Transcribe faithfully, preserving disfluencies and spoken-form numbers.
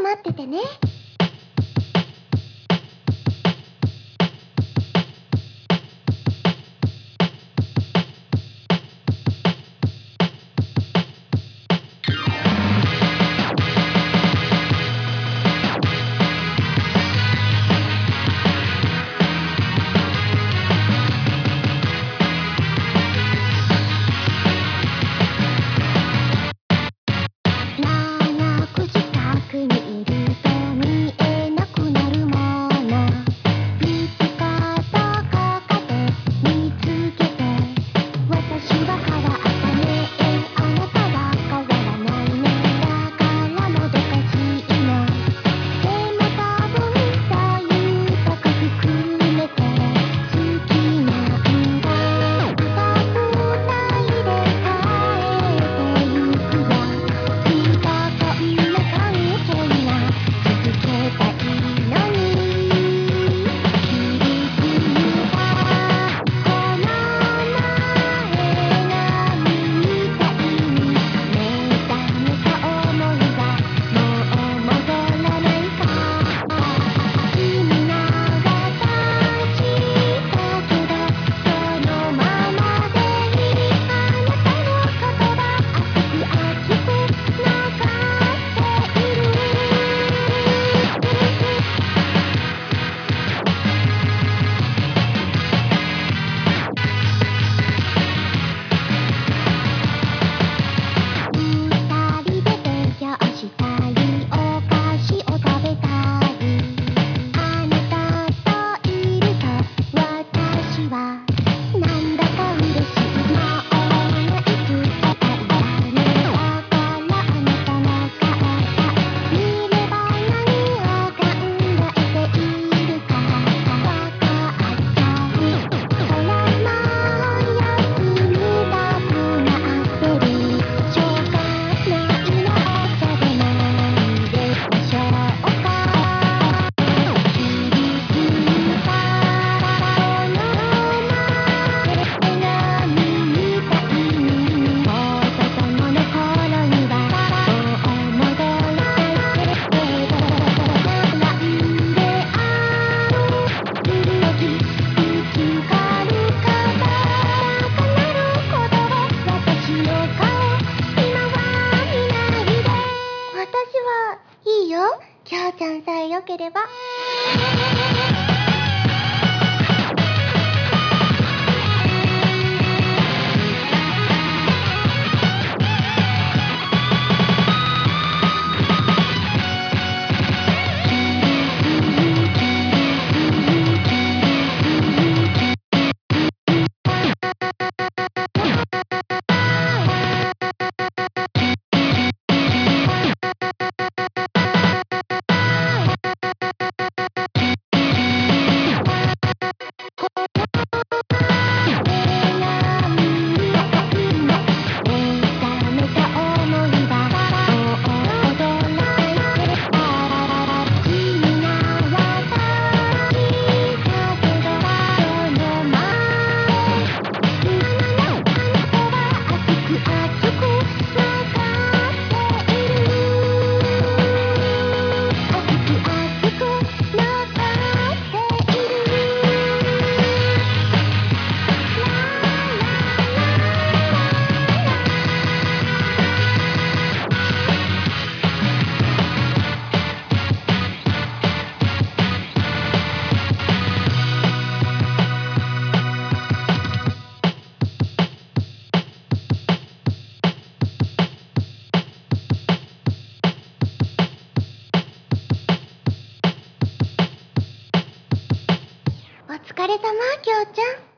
と待っててね。長く近くにいると見えなくなるもの。見つかったかかで見つけて、私は変わったね、あなたは変わらないね。だからもどかしいの。でも多分そういうとこ含めて好きなんだ。深くないで帰ってゆくよ。きっとこんな関係が続けたいのに。傷ついたこの前がみたいに目覚めた想いがもう戻らないから君が私だけどそのままでいい。あなたの言葉熱く熱く残っている。二人で勉強したりお菓子を食べたり、あなたといると私はなんだか嬉しい。もうがいつかたいだね。だからあなたの顔さ見れば何を考えているかわかっちゃう。ほらもう休みたくなってる。しょうがないな、お茶でもいれましょうか。傷ついたこの前がみたいにもう子供の頃にはもう戻らないけど、なんであの時ぶつかるかな。かなるほど私の顔今は見ないで。私はいいよ、きょうちゃんさえよければ。お疲れ様、きょうちゃん。